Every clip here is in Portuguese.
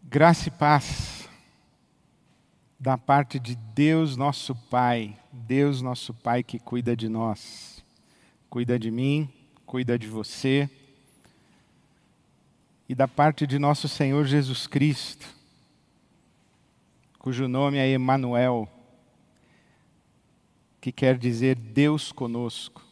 Graça e paz da parte de Deus nosso Pai que cuida de nós, cuida de mim, cuida de você, e da parte de nosso Senhor Jesus Cristo, cujo nome é Emanuel, que quer dizer Deus conosco.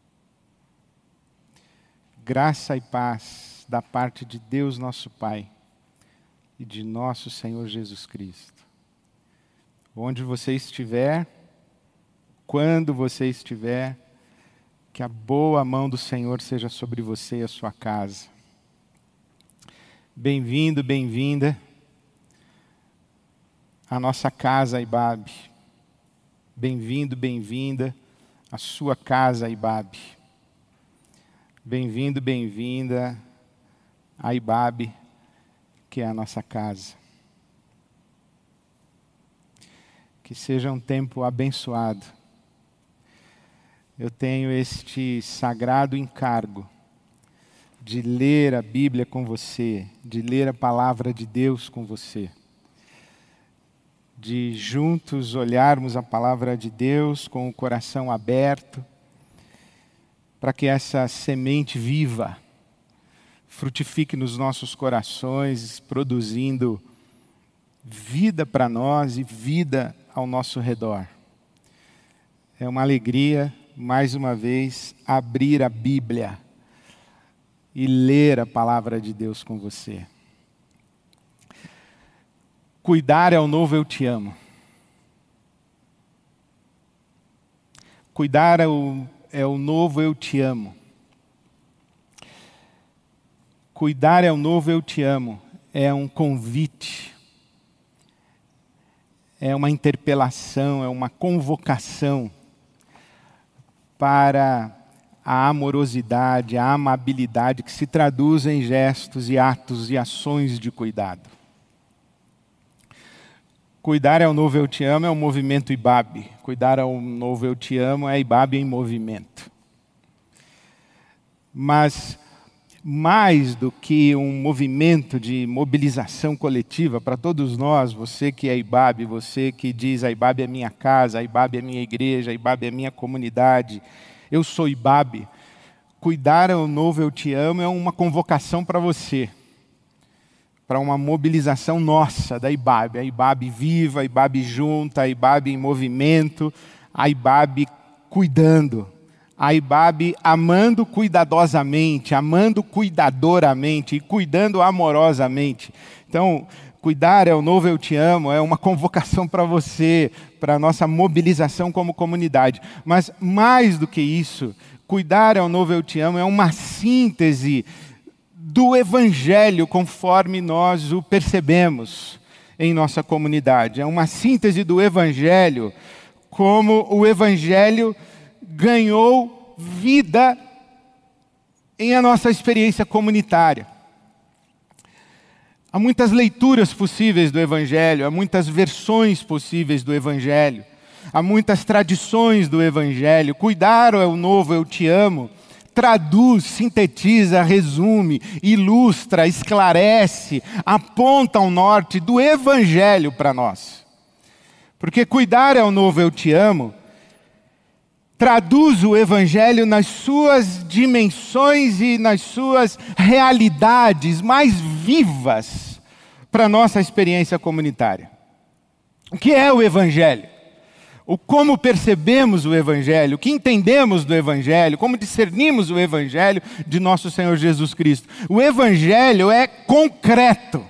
Graça e paz da parte de Deus nosso Pai e de nosso Senhor Jesus Cristo. Onde você estiver, quando você estiver, que a boa mão do Senhor seja sobre você e a sua casa. Bem-vindo, bem-vinda à nossa casa IBAB. Bem-vindo, bem-vinda à sua casa IBAB. Bem-vindo, bem-vinda à IBAB, que é a nossa casa. Que seja um tempo abençoado. Eu tenho este sagrado encargo de ler a Bíblia com você, de ler a palavra de Deus com você, de juntos olharmos a palavra de Deus com o coração aberto, para que essa semente viva frutifique nos nossos corações, produzindo vida para nós e vida ao nosso redor. É uma alegria, mais uma vez, abrir a Bíblia e ler a palavra de Deus com você. Cuidar é o novo eu te amo. Cuidar é o novo eu te amo. Cuidar é o novo eu te amo. É um convite. É uma interpelação, é uma convocação para a amorosidade, a amabilidade que se traduz em gestos e atos e ações de cuidado. Cuidar é o novo eu te amo é o movimento IBAB. Cuidar é o novo eu te amo é IBAB em movimento. Mas mais do que um movimento de mobilização coletiva para todos nós, você que é IBAB, você que diz a IBAB é minha casa, a IBAB é minha igreja, a IBAB é minha comunidade, eu sou IBAB. Cuidar é o novo eu te amo é uma convocação para você, para uma mobilização nossa da IBAB, a IBAB viva, a IBAB junta, a IBAB em movimento, a IBAB cuidando. A IBAB amando cuidadosamente, amando cuidadoramente e cuidando amorosamente. Então, cuidar é o novo eu te amo, é uma convocação para você, para a nossa mobilização como comunidade. Mas mais do que isso, cuidar é o novo eu te amo é uma síntese do Evangelho conforme nós o percebemos em nossa comunidade. É uma síntese do Evangelho, como o Evangelho ganhou vida em a nossa experiência comunitária. Há muitas leituras possíveis do Evangelho, há muitas versões possíveis do Evangelho, há muitas tradições do Evangelho. Cuidar é o novo eu te amo traduz, sintetiza, resume, ilustra, esclarece, aponta ao norte do Evangelho para nós. Porque cuidar é o novo eu te amo traduz o Evangelho nas suas dimensões e nas suas realidades mais vivas para a nossa experiência comunitária. O que é o Evangelho? O como percebemos o Evangelho, o que entendemos do Evangelho, como discernimos o Evangelho de nosso Senhor Jesus Cristo. O Evangelho é concreto,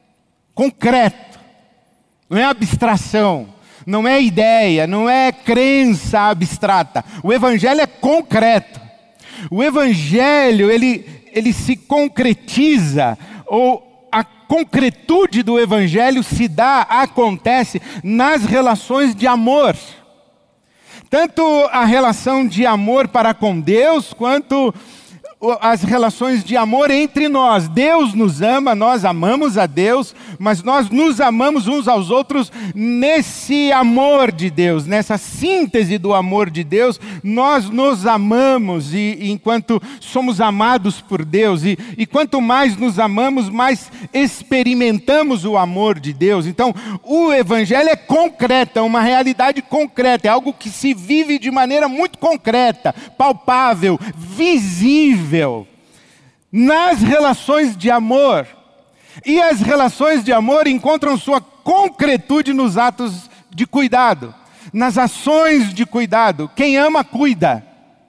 não é abstração. Não é ideia, não é crença abstrata. O Evangelho é concreto. O Evangelho, ele se concretiza, ou a concretude do Evangelho acontece nas relações de amor. Tanto a relação de amor para com Deus, quanto as relações de amor entre nós. Deus nos ama, nós amamos a Deus, mas nós nos amamos uns aos outros nesse amor de Deus, nessa síntese do amor de Deus. Nós nos amamos e enquanto somos amados por Deus, e quanto mais nos amamos, mais experimentamos o amor de Deus. Então, o Evangelho é concreto, é uma realidade concreta, é algo que se vive de maneira muito concreta, palpável, visível, nas relações de amor. E as relações de amor encontram sua concretude nos atos de cuidado, nas ações de cuidado. Quem ama, cuida.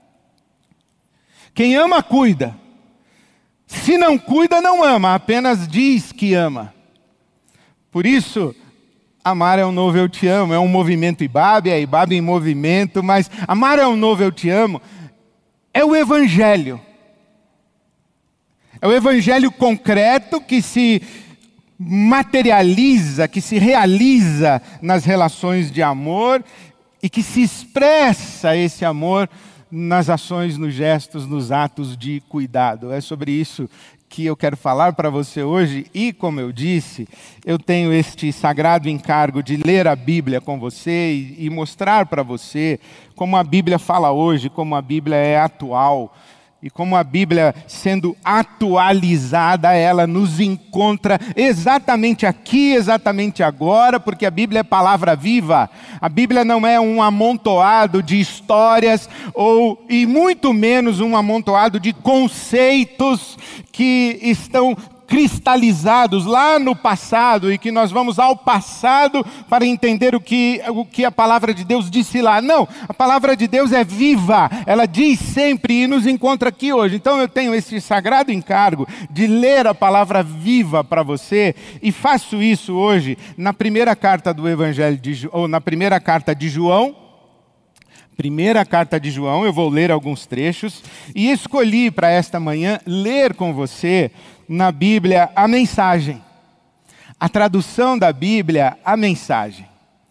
Quem ama, cuida. Se não cuida, não ama, apenas diz que ama. Por isso, amar é um novo eu te amo, é um movimento IBAB, é IBAB em movimento, mas amar é um novo eu te amo, é o Evangelho. É o Evangelho concreto que se materializa, que se realiza nas relações de amor e que se expressa esse amor nas ações, nos gestos, nos atos de cuidado. É sobre isso que eu quero falar para você hoje e, como eu disse, eu tenho este sagrado encargo de ler a Bíblia com você e mostrar para você como a Bíblia fala hoje, como a Bíblia é atual. E como a Bíblia, sendo atualizada, ela nos encontra exatamente aqui, exatamente agora, porque a Bíblia é palavra viva. A Bíblia não é um amontoado de histórias, e muito menos um amontoado de conceitos que estão cristalizados lá no passado e que nós vamos ao passado para entender o que a palavra de Deus disse lá. Não, a palavra de Deus é viva, ela diz sempre e nos encontra aqui hoje. Então eu tenho esse sagrado encargo de ler a palavra viva para você e faço isso hoje na primeira carta do Evangelho, ou na primeira carta de João. Primeira carta de João, eu vou ler alguns trechos e escolhi para esta manhã ler com você na Bíblia a mensagem. A tradução da Bíblia, a mensagem.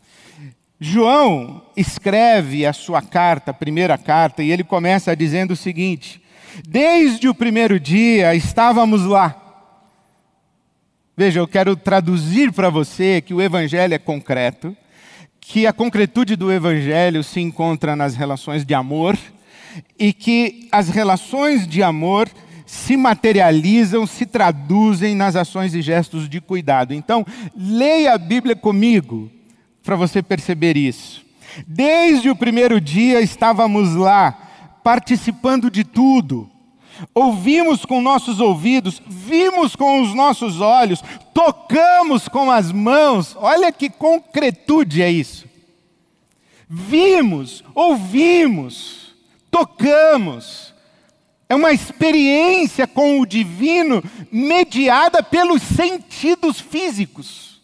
João escreve a sua carta, a primeira carta, e ele começa dizendo o seguinte: desde o primeiro dia estávamos lá. Veja, eu quero traduzir para você que o Evangelho é concreto, que a concretude do Evangelho se encontra nas relações de amor e que as relações de amor se materializam, se traduzem nas ações e gestos de cuidado. Então, leia a Bíblia comigo para você perceber isso. Desde o primeiro dia estávamos lá, participando de tudo. Ouvimos com nossos ouvidos, vimos com os nossos olhos, tocamos com as mãos. Olha que concretude é isso. Vimos, ouvimos, tocamos. É uma experiência com o divino mediada pelos sentidos físicos.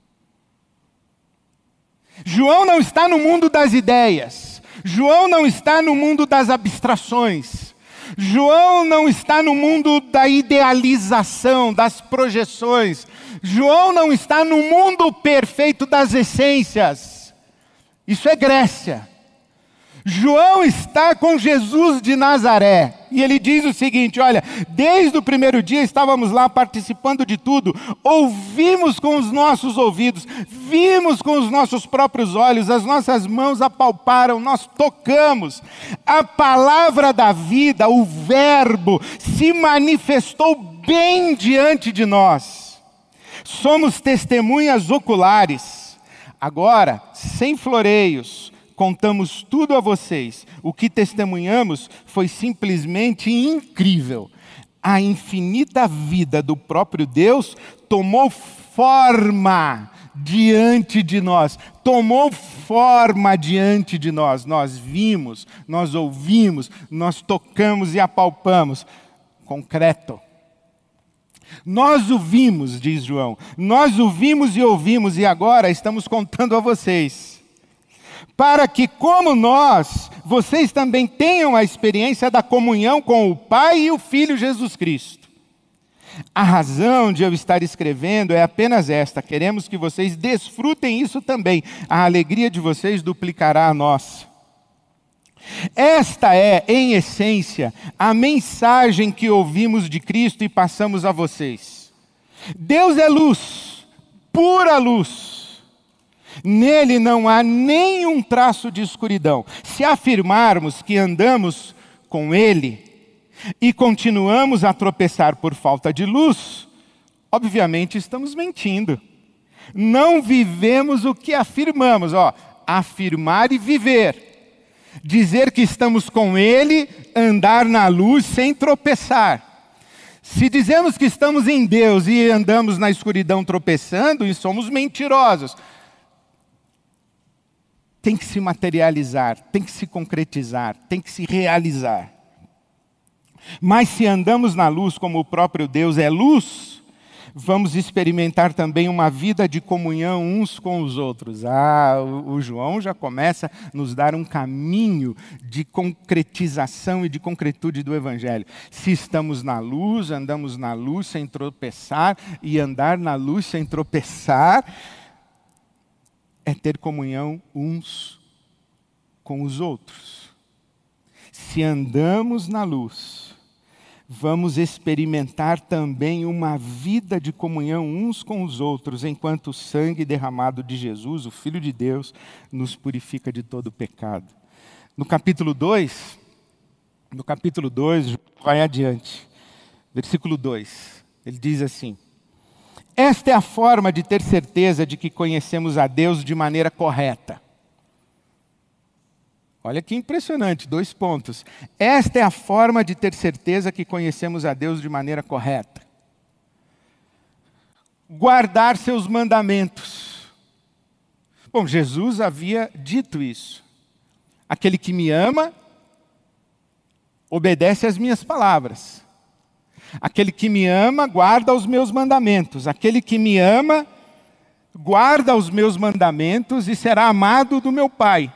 João não está no mundo das ideias. João não está no mundo das abstrações. João não está no mundo da idealização, das projeções. João não está no mundo perfeito das essências. Isso é Grécia. João está com Jesus de Nazaré. E ele diz o seguinte, olha, desde o primeiro dia estávamos lá participando de tudo. Ouvimos com os nossos ouvidos, vimos com os nossos próprios olhos, as nossas mãos apalparam, nós tocamos. A palavra da vida, o verbo, se manifestou bem diante de nós. Somos testemunhas oculares. Agora, sem floreios, contamos tudo a vocês. O que testemunhamos foi simplesmente incrível. A infinita vida do próprio Deus tomou forma diante de nós. Tomou forma diante de nós. Nós vimos, nós ouvimos, nós tocamos e apalpamos. Concreto. Nós o vimos, diz João. Nós o vimos e ouvimos e agora estamos contando a vocês. Para que, como nós, vocês também tenham a experiência da comunhão com o Pai e o Filho Jesus Cristo. A razão de eu estar escrevendo é apenas esta: queremos que vocês desfrutem isso também. A alegria de vocês duplicará a nossa. Esta é, em essência, a mensagem que ouvimos de Cristo e passamos a vocês. Deus é luz, pura luz. Nele não há nenhum traço de escuridão. Se afirmarmos que andamos com Ele e continuamos a tropeçar por falta de luz, obviamente estamos mentindo. Não vivemos o que afirmamos. Afirmar e viver. Dizer que estamos com Ele, andar na luz sem tropeçar. Se dizemos que estamos em Deus e andamos na escuridão tropeçando, e somos mentirosos. Tem que se materializar, tem que se concretizar, tem que se realizar. Mas se andamos na luz como o próprio Deus é luz, vamos experimentar também uma vida de comunhão uns com os outros. O João já começa a nos dar um caminho de concretização e de concretude do Evangelho. Se estamos na luz, andamos na luz sem tropeçar, e andar na luz sem tropeçar é ter comunhão uns com os outros. Se andamos na luz, vamos experimentar também uma vida de comunhão uns com os outros, enquanto o sangue derramado de Jesus, o Filho de Deus, nos purifica de todo pecado. No capítulo 2, vai adiante, versículo 2, ele diz assim: esta é a forma de ter certeza de que conhecemos a Deus de maneira correta. Olha que impressionante, 2 pontos. Esta é a forma de ter certeza que conhecemos a Deus de maneira correta. Guardar seus mandamentos. Bom, Jesus havia dito isso. Aquele que me ama, obedece às minhas palavras. Aquele que me ama, guarda os meus mandamentos. Aquele que me ama, guarda os meus mandamentos e será amado do meu Pai.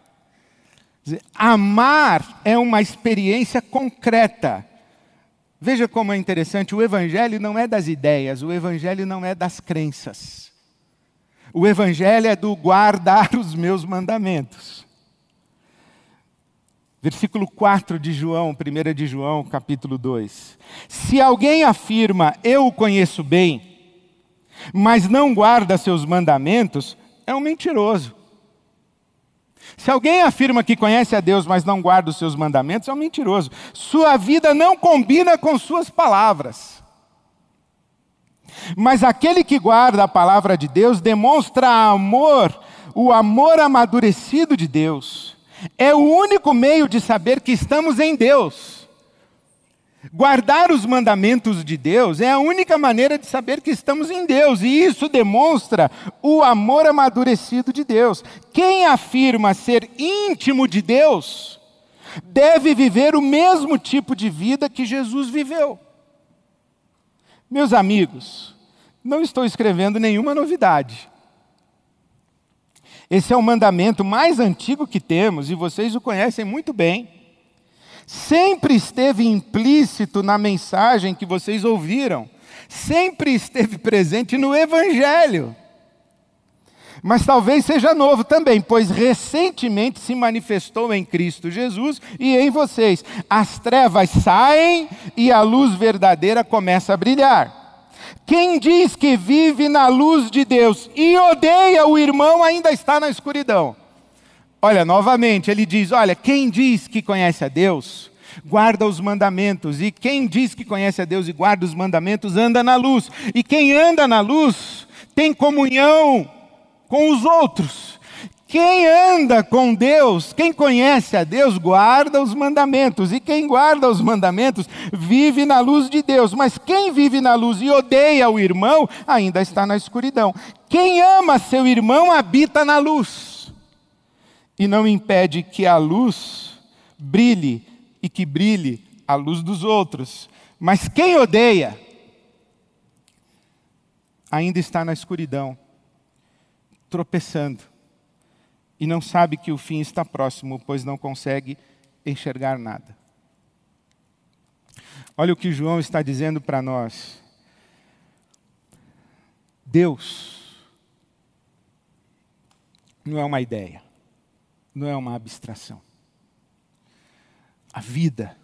Amar é uma experiência concreta. Veja como é interessante, o Evangelho não é das ideias, o Evangelho não é das crenças. O Evangelho é do guardar os meus mandamentos. Versículo 4 de João, 1 de João, capítulo 2. Se alguém afirma, eu o conheço bem, mas não guarda seus mandamentos, é um mentiroso. Se alguém afirma que conhece a Deus, mas não guarda os seus mandamentos, é um mentiroso. Sua vida não combina com suas palavras. Mas aquele que guarda a palavra de Deus demonstra amor, o amor amadurecido de Deus. É o único meio de saber que estamos em Deus. Guardar os mandamentos de Deus é a única maneira de saber que estamos em Deus. E isso demonstra o amor amadurecido de Deus. Quem afirma ser íntimo de Deus, deve viver o mesmo tipo de vida que Jesus viveu. Meus amigos, não estou escrevendo nenhuma novidade. Esse é o mandamento mais antigo que temos, e vocês o conhecem muito bem. Sempre esteve implícito na mensagem que vocês ouviram. Sempre esteve presente no Evangelho. Mas talvez seja novo também, pois recentemente se manifestou em Cristo Jesus e em vocês. As trevas saem e a luz verdadeira começa a brilhar. Quem diz que vive na luz de Deus e odeia o irmão ainda está na escuridão. Olha, novamente, ele diz, olha, quem diz que conhece a Deus, guarda os mandamentos. E quem diz que conhece a Deus e guarda os mandamentos, anda na luz. E quem anda na luz, tem comunhão com os outros. Quem anda com Deus, quem conhece a Deus, guarda os mandamentos. E quem guarda os mandamentos, vive na luz de Deus. Mas quem vive na luz e odeia o irmão, ainda está na escuridão. Quem ama seu irmão, habita na luz. E não impede que a luz brilhe e que brilhe a luz dos outros. Mas quem odeia, ainda está na escuridão, tropeçando. E não sabe que o fim está próximo, pois não consegue enxergar nada. Olha o que João está dizendo para nós. Deus não é uma ideia, não é uma abstração. A vida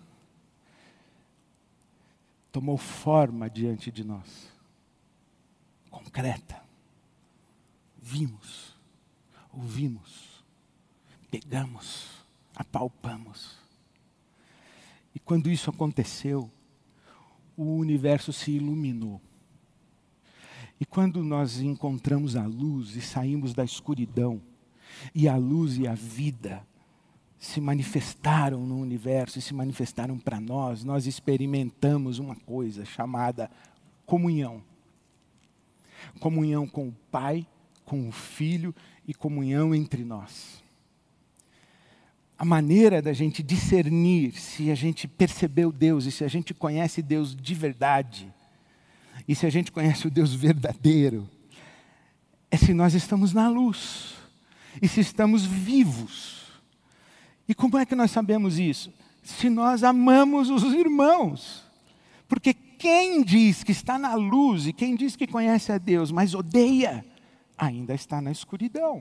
tomou forma diante de nós, concreta. Vimos, ouvimos, pegamos, apalpamos. E quando isso aconteceu, o universo se iluminou. E quando nós encontramos a luz e saímos da escuridão, e a luz e a vida se manifestaram no universo e se manifestaram para nós, nós experimentamos uma coisa chamada comunhão. Comunhão com o Pai, com o Filho e comunhão entre nós. A maneira da gente discernir se a gente percebeu Deus e se a gente conhece Deus de verdade, e se a gente conhece o Deus verdadeiro, é se nós estamos na luz, e se estamos vivos. E como é que nós sabemos isso? Se nós amamos os irmãos. Porque quem diz que está na luz e quem diz que conhece a Deus, mas odeia, ainda está na escuridão.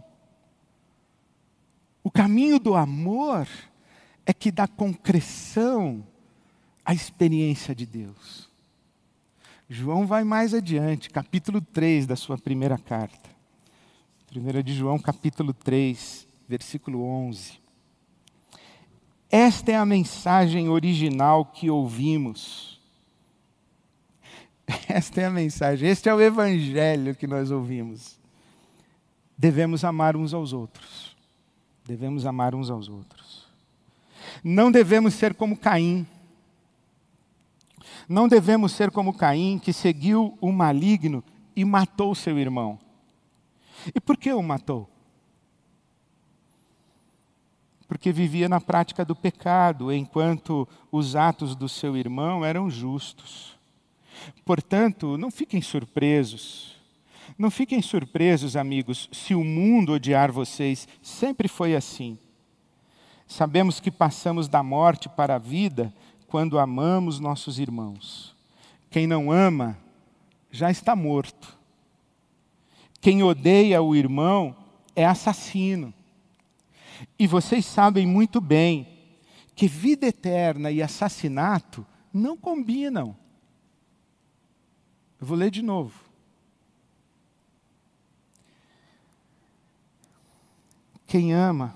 O caminho do amor é que dá concreção à experiência de Deus. João vai mais adiante, capítulo 3 da sua primeira carta. 1 de João, capítulo 3, versículo 11. Esta é a mensagem original que ouvimos. Esta é a mensagem, este é o evangelho que nós ouvimos. Devemos amar uns aos outros. Devemos amar uns aos outros. Não devemos ser como Caim. Não devemos ser como Caim, que seguiu o maligno e matou seu irmão. E por que o matou? Porque vivia na prática do pecado, enquanto os atos do seu irmão eram justos. Portanto, não fiquem surpresos. Não fiquem surpresos, amigos, se o mundo odiar vocês. Sempre foi assim. Sabemos que passamos da morte para a vida quando amamos nossos irmãos. Quem não ama, já está morto. Quem odeia o irmão é assassino. E vocês sabem muito bem que vida eterna e assassinato não combinam. Eu vou ler de novo. Quem ama,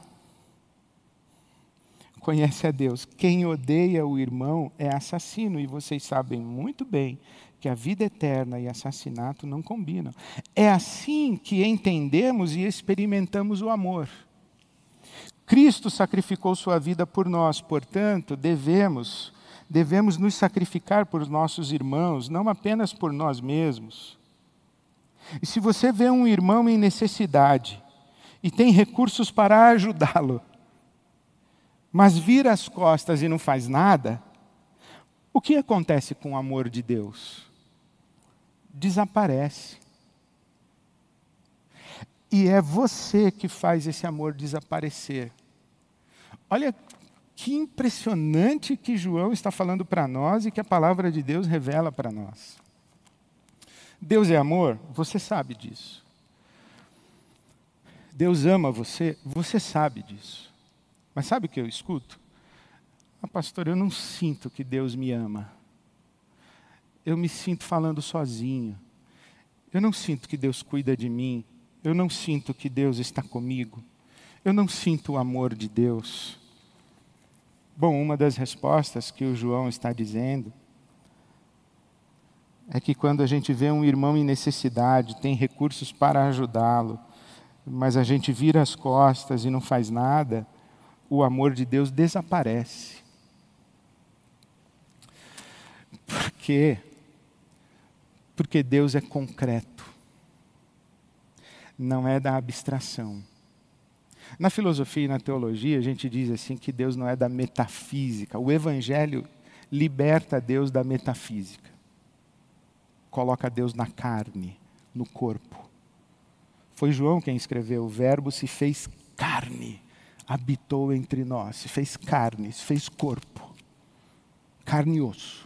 conhece a Deus. Quem odeia o irmão é assassino. E vocês sabem muito bem que a vida eterna e assassinato não combinam. É assim que entendemos e experimentamos o amor. Cristo sacrificou sua vida por nós, portanto, devemos nos sacrificar por nossos irmãos, não apenas por nós mesmos. E se você vê um irmão em necessidade e tem recursos para ajudá-lo, mas vira as costas e não faz nada, o que acontece com o amor de Deus? Desaparece. E é você que faz esse amor desaparecer. Olha que impressionante que João está falando para nós e que a palavra de Deus revela para nós. Deus é amor? Você sabe disso. Deus ama você? Você sabe disso. Mas sabe o que eu escuto? Pastor, eu não sinto que Deus me ama. Eu me sinto falando sozinho. Eu não sinto que Deus cuida de mim. Eu não sinto que Deus está comigo. Eu não sinto o amor de Deus. Bom, uma das respostas que o João está dizendo é que quando a gente vê um irmão em necessidade, tem recursos para ajudá-lo, mas a gente vira as costas e não faz nada, o amor de Deus desaparece. Por quê? Porque Deus é concreto. Não é da abstração. Na filosofia e na teologia, a gente diz assim que Deus não é da metafísica. O Evangelho liberta Deus da metafísica. Coloca Deus na carne, no corpo. Foi João quem escreveu: o Verbo se fez carne, habitou entre nós, se fez carne, se fez corpo. Carne e osso.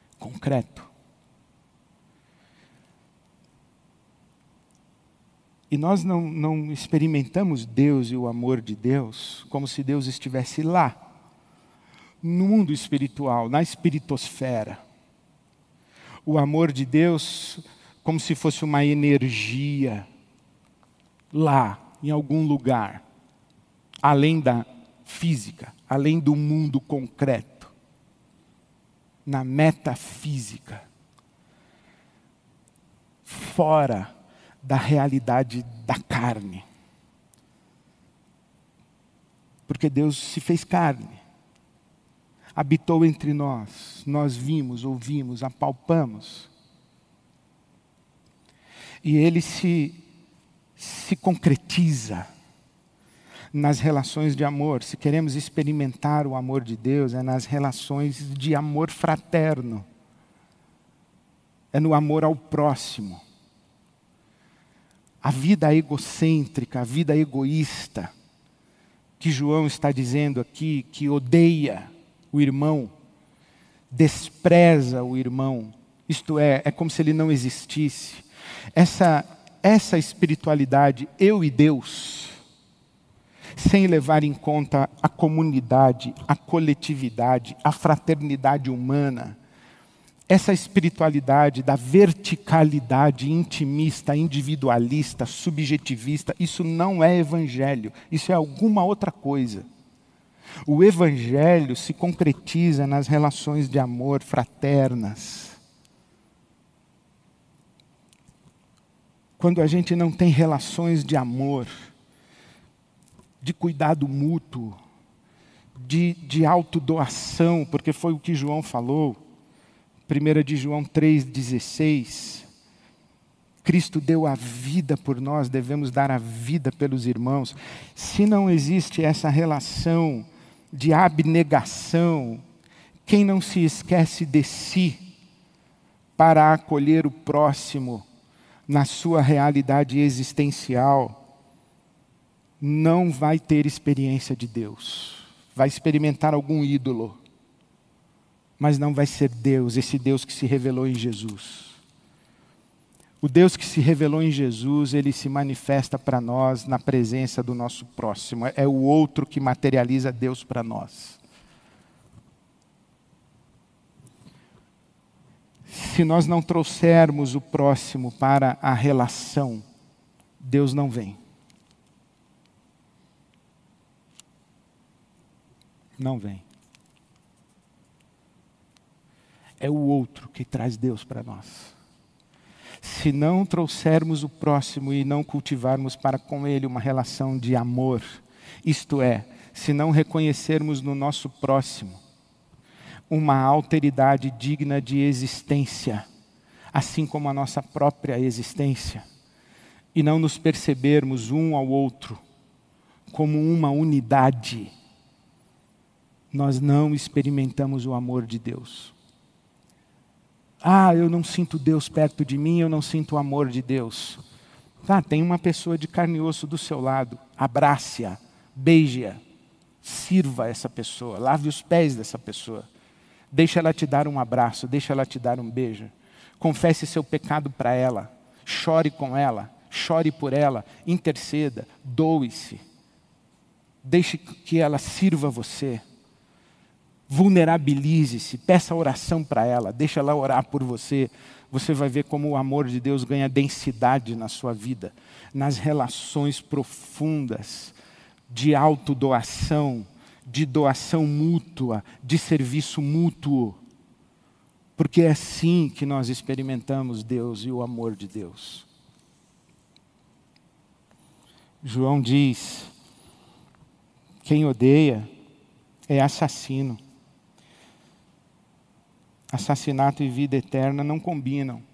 Concreto. E nós não experimentamos Deus e o amor de Deus como se Deus estivesse lá, no mundo espiritual, na espiritosfera. O amor de Deus como se fosse uma energia lá, em algum lugar, além da física, além do mundo concreto, na metafísica, fora da realidade da carne. Porque Deus se fez carne, habitou entre nós, nós vimos, ouvimos, apalpamos. E Ele se concretiza nas relações de amor. Se queremos experimentar o amor de Deus, é nas relações de amor fraterno. É no amor ao próximo. A vida egocêntrica, a vida egoísta, que João está dizendo aqui, que odeia o irmão, despreza o irmão, isto é como se ele não existisse. Essa espiritualidade, eu e Deus, sem levar em conta a comunidade, a coletividade, a fraternidade humana, essa espiritualidade da verticalidade intimista, individualista, subjetivista, isso não é evangelho, isso é alguma outra coisa. O evangelho se concretiza nas relações de amor fraternas. Quando a gente não tem relações de amor, de cuidado mútuo, de autodoação, porque foi o que João falou, 1 de João 3,16, Cristo deu a vida por nós, devemos dar a vida pelos irmãos. Se não existe essa relação de abnegação, quem não se esquece de si para acolher o próximo na sua realidade existencial, não vai ter experiência de Deus. Vai experimentar algum ídolo, mas não vai ser Deus, esse Deus que se revelou em Jesus. O Deus que se revelou em Jesus, Ele se manifesta para nós na presença do nosso próximo. É o outro que materializa Deus para nós. Se nós não trouxermos o próximo para a relação, Deus não vem. Não vem. É o outro que traz Deus para nós. Se não trouxermos o próximo e não cultivarmos para com ele uma relação de amor, isto é, se não reconhecermos no nosso próximo uma alteridade digna de existência, assim como a nossa própria existência, e não nos percebermos um ao outro como uma unidade, nós não experimentamos o amor de Deus. Eu não sinto Deus perto de mim, eu não sinto o amor de Deus. Tem uma pessoa de carne e osso do seu lado, abrace-a, beije-a, sirva essa pessoa, lave os pés dessa pessoa. Deixa ela te dar um abraço, deixa ela te dar um beijo. Confesse seu pecado para ela, chore com ela, chore por ela, interceda, doe-se. Deixe que ela sirva você. Vulnerabilize-se, peça oração para ela, deixa ela orar por você. Você vai ver como o amor de Deus ganha densidade na sua vida, nas relações profundas de autodoação, de doação mútua, de serviço mútuo. Porque é assim que nós experimentamos Deus e o amor de Deus. João diz, quem odeia é assassino. Assassinato e vida eterna não combinam.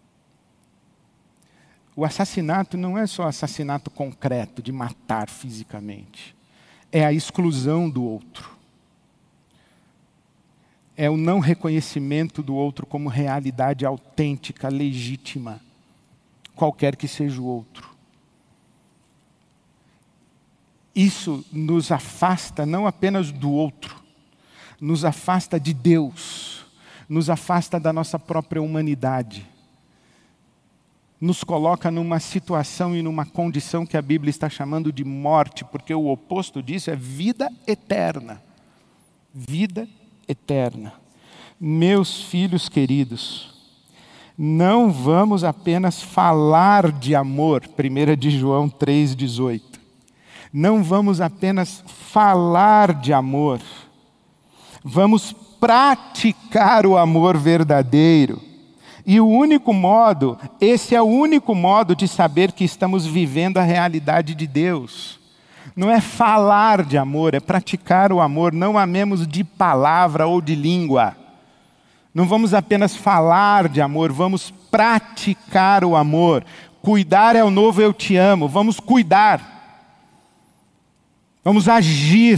O assassinato não é só assassinato concreto, de matar fisicamente. É a exclusão do outro. É o não reconhecimento do outro como realidade autêntica, legítima, qualquer que seja o outro. Isso nos afasta não apenas do outro, nos afasta de Deus, nos afasta da nossa própria humanidade. nos coloca numa situação e numa condição que a Bíblia está chamando de morte, porque o oposto disso é vida eterna. Vida eterna. Meus filhos queridos, não vamos apenas falar de amor, 1 de João 3,18. Não vamos apenas falar de amor, vamos praticar o amor verdadeiro. E o único modo, esse é o único modo de saber que estamos vivendo a realidade de Deus. Não é falar de amor, é praticar o amor. Não amemos de palavra ou de língua. Não vamos apenas falar de amor, vamos praticar o amor. Cuidar é o novo eu te amo. Vamos cuidar. Vamos agir.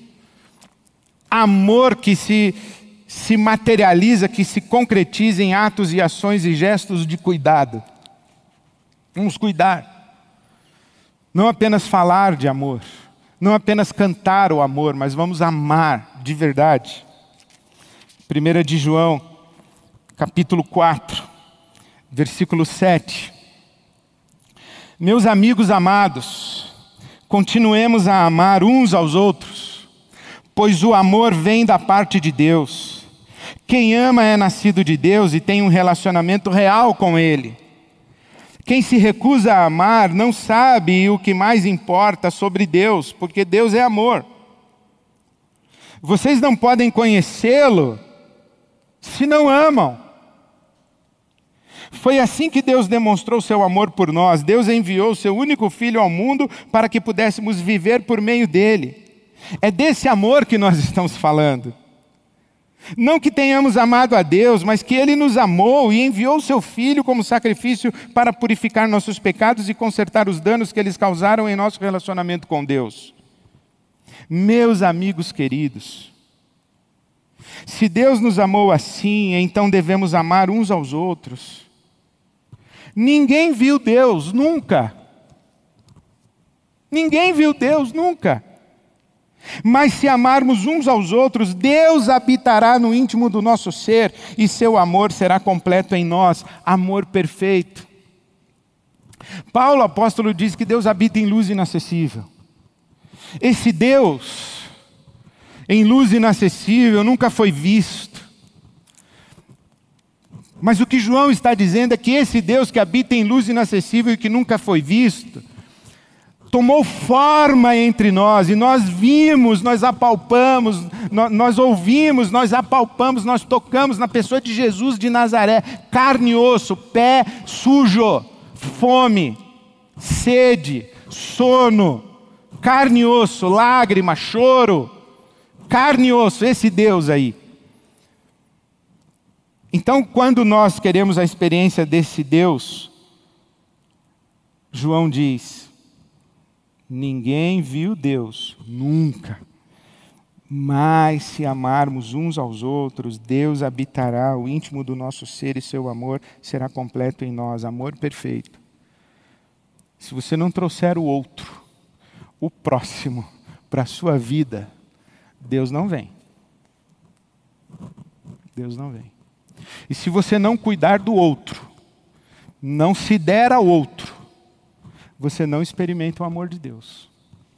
Amor que se materializa, que se concretiza em atos e ações e gestos de cuidado. Vamos cuidar. Não apenas falar de amor, não apenas cantar o amor, mas vamos amar de verdade. 1 de João, capítulo 4, versículo 7. Meus amigos amados, continuemos a amar uns aos outros, pois o amor vem da parte de Deus. Quem ama é nascido de Deus e tem um relacionamento real com Ele. Quem se recusa a amar não sabe o que mais importa sobre Deus, porque Deus é amor. Vocês não podem conhecê-lo se não amam. Foi assim que Deus demonstrou seu amor por nós. Deus enviou seu único Filho ao mundo para que pudéssemos viver por meio dele. É desse amor que nós estamos falando. Não que tenhamos amado a Deus, mas que Ele nos amou e enviou seu Filho como sacrifício para purificar nossos pecados e consertar os danos que eles causaram em nosso relacionamento com Deus. Meus amigos queridos, se Deus nos amou assim, então devemos amar uns aos outros. Ninguém viu Deus, nunca. Ninguém viu Deus, nunca. Mas se amarmos uns aos outros, Deus habitará no íntimo do nosso ser e seu amor será completo em nós, amor perfeito. Paulo, apóstolo, diz que Deus habita em luz inacessível. Esse Deus, em luz inacessível, nunca foi visto. Mas o que João está dizendo é que esse Deus que habita em luz inacessível e que nunca foi visto, tomou forma entre nós, e nós vimos, nós apalpamos, nós ouvimos, nós apalpamos, nós tocamos na pessoa de Jesus de Nazaré, carne e osso, pé sujo, fome, sede, sono, carne e osso, lágrima, choro, carne e osso, esse Deus aí. Então, quando nós queremos a experiência desse Deus, João diz: ninguém viu Deus, nunca. Mas se amarmos uns aos outros, Deus habitará o íntimo do nosso ser e seu amor será completo em nós, amor perfeito. Se você não trouxer o outro, o próximo, para a sua vida, Deus não vem. Deus não vem. E se você não cuidar do outro, não se der ao outro, você não experimenta o amor de Deus.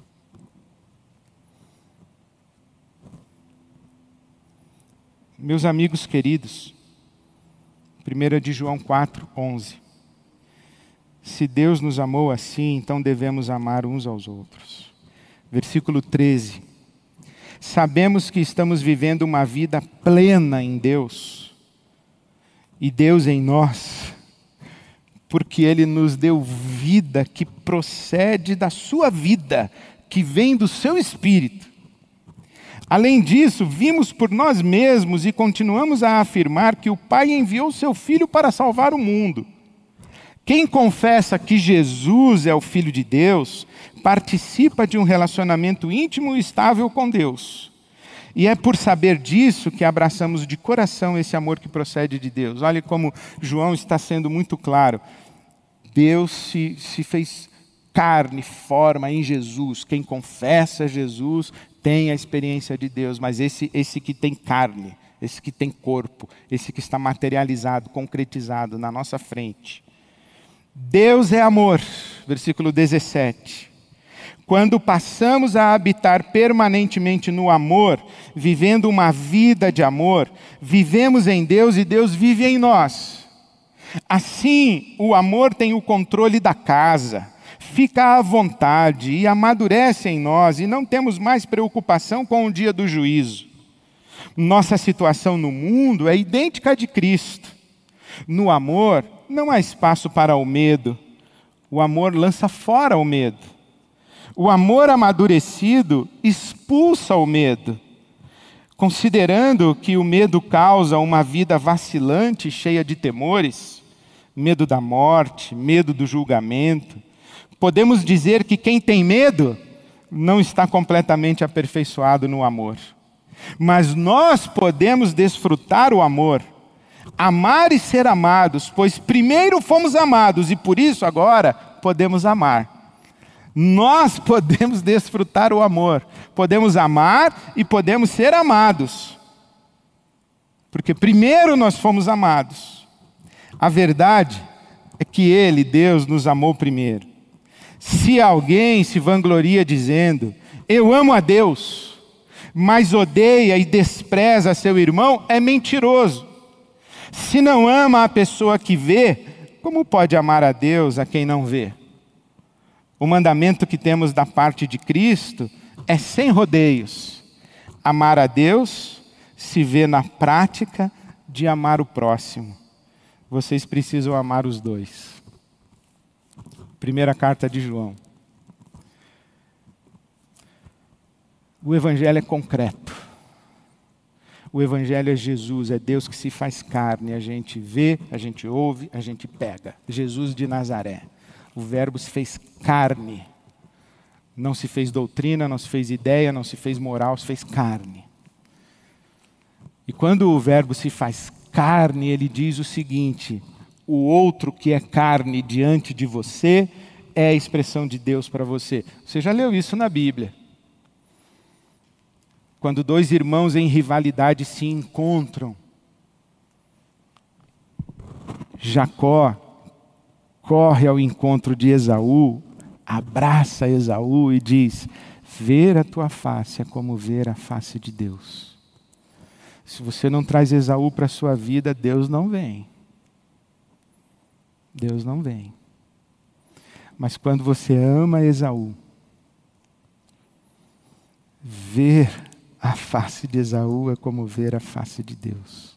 Meus amigos queridos, 1 de João 4:11. Se Deus nos amou assim, então devemos amar uns aos outros. Versículo 13. Sabemos que estamos vivendo uma vida plena em Deus, e Deus em nós, porque Ele nos deu vida que procede da sua vida, que vem do seu Espírito. Além disso, vimos por nós mesmos e continuamos a afirmar que o Pai enviou seu Filho para salvar o mundo. Quem confessa que Jesus é o Filho de Deus, participa de um relacionamento íntimo e estável com Deus. E é por saber disso que abraçamos de coração esse amor que procede de Deus. Olha como João está sendo muito claro. Deus se fez carne, forma em Jesus. Quem confessa Jesus tem a experiência de Deus, mas esse que tem carne, esse que tem corpo, esse que está materializado, concretizado na nossa frente. Deus é amor, versículo 17. Quando passamos a habitar permanentemente no amor, vivendo uma vida de amor, vivemos em Deus e Deus vive em nós. Assim, o amor tem o controle da casa, fica à vontade e amadurece em nós, e não temos mais preocupação com o dia do juízo. Nossa situação no mundo é idêntica à de Cristo. No amor, não há espaço para o medo. O amor lança fora o medo. O amor amadurecido expulsa o medo. Considerando que o medo causa uma vida vacilante, cheia de temores, medo da morte, medo do julgamento, podemos dizer que quem tem medo não está completamente aperfeiçoado no amor. Mas nós podemos desfrutar o amor, amar e ser amados, pois primeiro fomos amados e por isso agora podemos amar. Nós podemos desfrutar o amor, podemos amar e podemos ser amados. Porque primeiro nós fomos amados. A verdade é que Ele, Deus, nos amou primeiro. Se alguém se vangloria dizendo, eu amo a Deus, mas odeia e despreza seu irmão, é mentiroso. Se não ama a pessoa que vê, como pode amar a Deus a quem não vê? O mandamento que temos da parte de Cristo é sem rodeios. Amar a Deus se vê na prática de amar o próximo. Vocês precisam amar os dois. Primeira carta de João. O Evangelho é concreto. O Evangelho é Jesus, é Deus que se faz carne. A gente vê, a gente ouve, a gente pega. Jesus de Nazaré. O Verbo se fez carne. Não se fez doutrina, não se fez ideia, não se fez moral, se fez carne. E quando o Verbo se faz carne, ele diz o seguinte: o outro que é carne diante de você é a expressão de Deus para você. Você já leu isso na Bíblia? Quando dois irmãos em rivalidade se encontram, Jacó corre ao encontro de Esaú, abraça Esaú e diz, ver a tua face é como ver a face de Deus. Se você não traz Esaú para a sua vida, Deus não vem. Deus não vem. Mas quando você ama Esaú, ver a face de Esaú é como ver a face de Deus.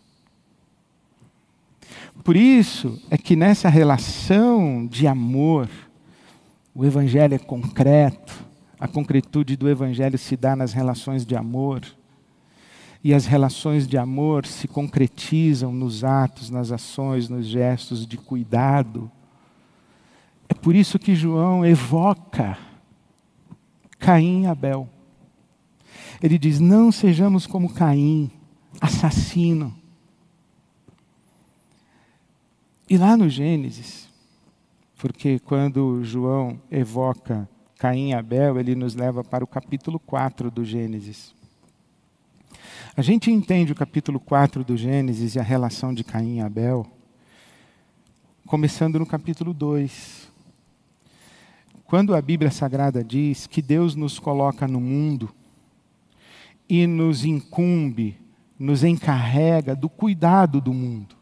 Por isso é que nessa relação de amor, o Evangelho é concreto, a concretude do Evangelho se dá nas relações de amor, e as relações de amor se concretizam nos atos, nas ações, nos gestos de cuidado. É por isso que João evoca Caim e Abel. Ele diz, não sejamos como Caim, assassino. E lá no Gênesis, porque quando João evoca Caim e Abel, ele nos leva para o capítulo 4 do Gênesis. A gente entende o capítulo 4 do Gênesis e a relação de Caim e Abel, começando no capítulo 2. Quando a Bíblia Sagrada diz que Deus nos coloca no mundo e nos incumbe, nos encarrega do cuidado do mundo.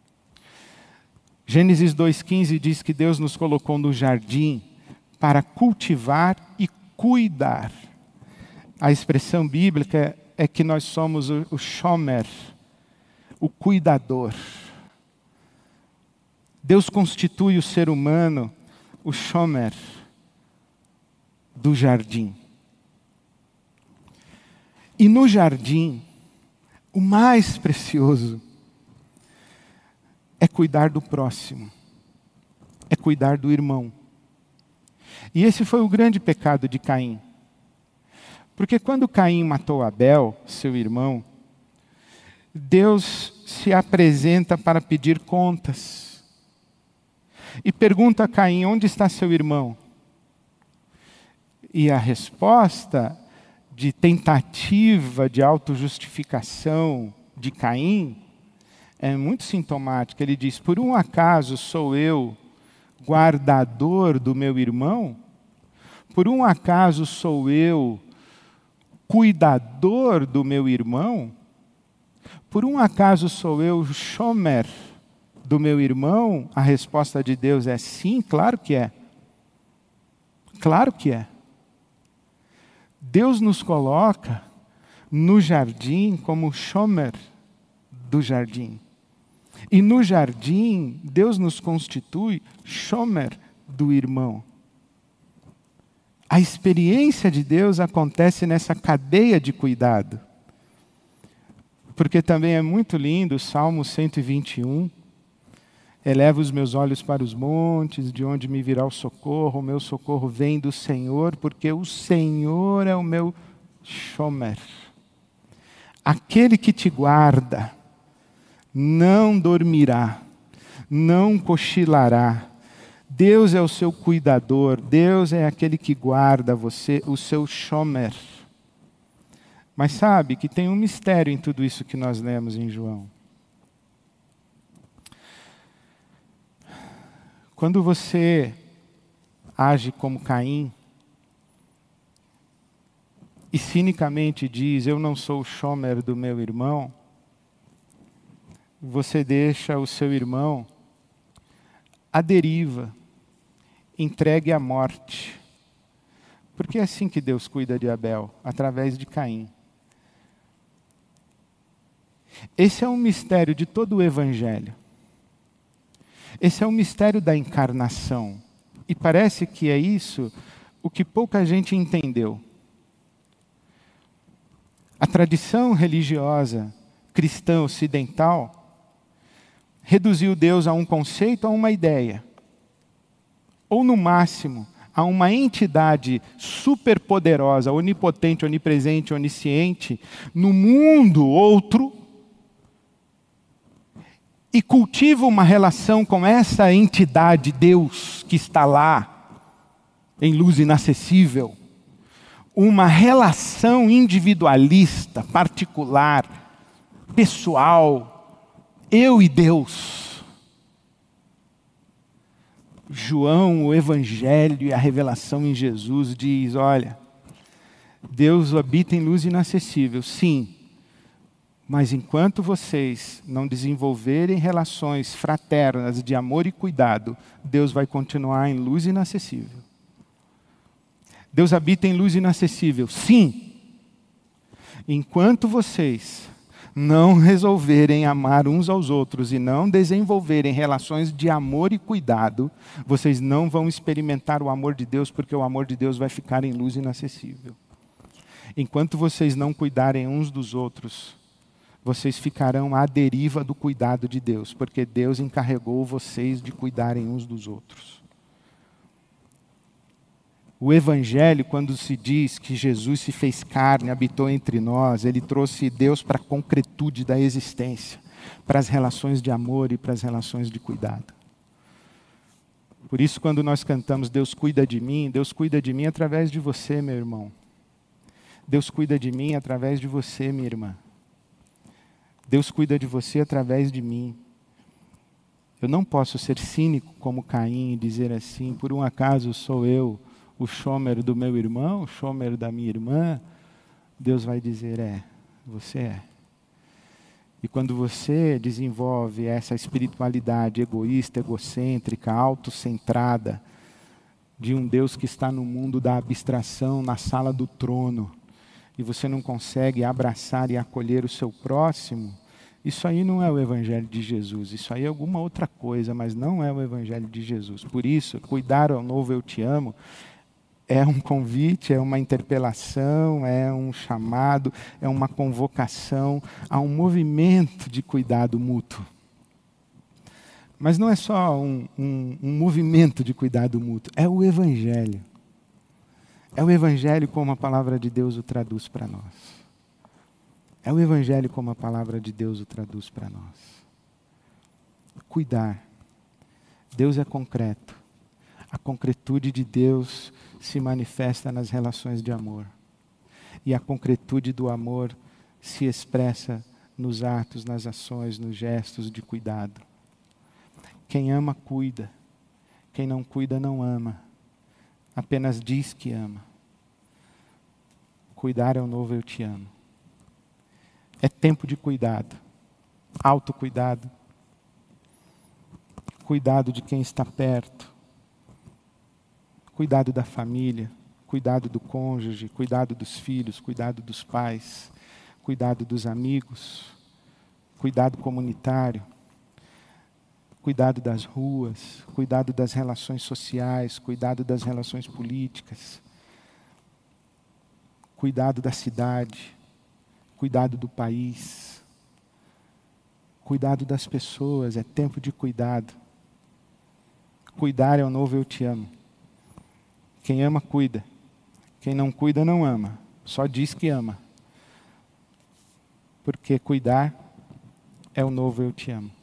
Gênesis 2,15 diz que Deus nos colocou no jardim para cultivar e cuidar. A expressão bíblica é que nós somos o shomer, o cuidador. Deus constitui o ser humano o shomer do jardim. E no jardim, o mais precioso é cuidar do próximo, é cuidar do irmão. E esse foi o grande pecado de Caim. Porque quando Caim matou Abel, seu irmão, Deus se apresenta para pedir contas. E pergunta a Caim, onde está seu irmão? E a resposta de tentativa de autojustificação de Caim é muito sintomática. Ele diz, por um acaso sou eu guardador do meu irmão? Por um acaso sou eu cuidador do meu irmão? Por um acaso sou eu shomer do meu irmão? A resposta de Deus é sim, claro que é. Claro que é. Deus nos coloca no jardim como shomer do jardim. E no jardim, Deus nos constitui shomer do irmão. A experiência de Deus acontece nessa cadeia de cuidado. Porque também é muito lindo o Salmo 121. Eleva os meus olhos para os montes, de onde me virá o meu socorro vem do Senhor, porque o Senhor é o meu shomer. Aquele que te guarda não dormirá, não cochilará. Deus é o seu cuidador, Deus é aquele que guarda você, o seu shomer. Mas sabe que tem um mistério em tudo isso que nós lemos em João. Quando você age como Caim e cinicamente diz, eu não sou o shomer do meu irmão, você deixa o seu irmão à deriva, entregue à morte. Porque é assim que Deus cuida de Abel, através de Caim. Esse é um mistério de todo o Evangelho. Esse é o mistério da encarnação. E parece que é isso o que pouca gente entendeu. A tradição religiosa cristã ocidental reduziu Deus a um conceito, a uma ideia. Ou, no máximo, a uma entidade superpoderosa, onipotente, onipresente, onisciente, no mundo outro, e cultiva uma relação com essa entidade, Deus, que está lá, em luz inacessível. Uma relação individualista, particular, pessoal, eu e Deus. João, o Evangelho e a revelação em Jesus diz, olha, Deus habita em luz inacessível, sim. Mas enquanto vocês não desenvolverem relações fraternas de amor e cuidado, Deus vai continuar em luz inacessível. Deus habita em luz inacessível, sim. Enquanto vocês não resolverem amar uns aos outros e não desenvolverem relações de amor e cuidado, vocês não vão experimentar o amor de Deus, porque o amor de Deus vai ficar em luz inacessível. Enquanto vocês não cuidarem uns dos outros, vocês ficarão à deriva do cuidado de Deus, porque Deus encarregou vocês de cuidarem uns dos outros. O Evangelho, quando se diz que Jesus se fez carne, habitou entre nós, ele trouxe Deus para a concretude da existência, para as relações de amor e para as relações de cuidado. Por isso, quando nós cantamos Deus cuida de mim através de você, meu irmão. Deus cuida de mim através de você, minha irmã. Deus cuida de você através de mim. Eu não posso ser cínico como Caim e dizer assim, por um acaso sou eu o shomer do meu irmão, o shomer da minha irmã. Deus vai dizer, você é. E quando você desenvolve essa espiritualidade egoísta, egocêntrica, autocentrada, de um Deus que está no mundo da abstração, na sala do trono, e você não consegue abraçar e acolher o seu próximo, isso aí não é o Evangelho de Jesus, isso aí é alguma outra coisa, mas não é o Evangelho de Jesus. Por isso, cuidar ao novo eu te amo é um convite, é uma interpelação, é um chamado, é uma convocação a um movimento de cuidado mútuo. Mas não é só um movimento de cuidado mútuo, é o Evangelho. É o Evangelho como a palavra de Deus o traduz para nós. É o Evangelho como a palavra de Deus o traduz para nós. Cuidar. Deus é concreto. A concretude de Deus se manifesta nas relações de amor. E a concretude do amor se expressa nos atos, nas ações, nos gestos de cuidado. Quem ama, cuida. Quem não cuida não ama, apenas diz que ama. Cuidar é o novo eu te amo. É tempo de cuidado, autocuidado, cuidado de quem está perto, cuidado da família, cuidado do cônjuge, cuidado dos filhos, cuidado dos pais, cuidado dos amigos, cuidado comunitário, cuidado das ruas, cuidado das relações sociais, cuidado das relações políticas, cuidado da cidade, cuidado do país, cuidado das pessoas. É tempo de cuidado. Cuidar é o novo eu te amo. Quem ama, cuida. Quem não cuida, não ama. Só diz que ama. Porque cuidar é o novo eu te amo.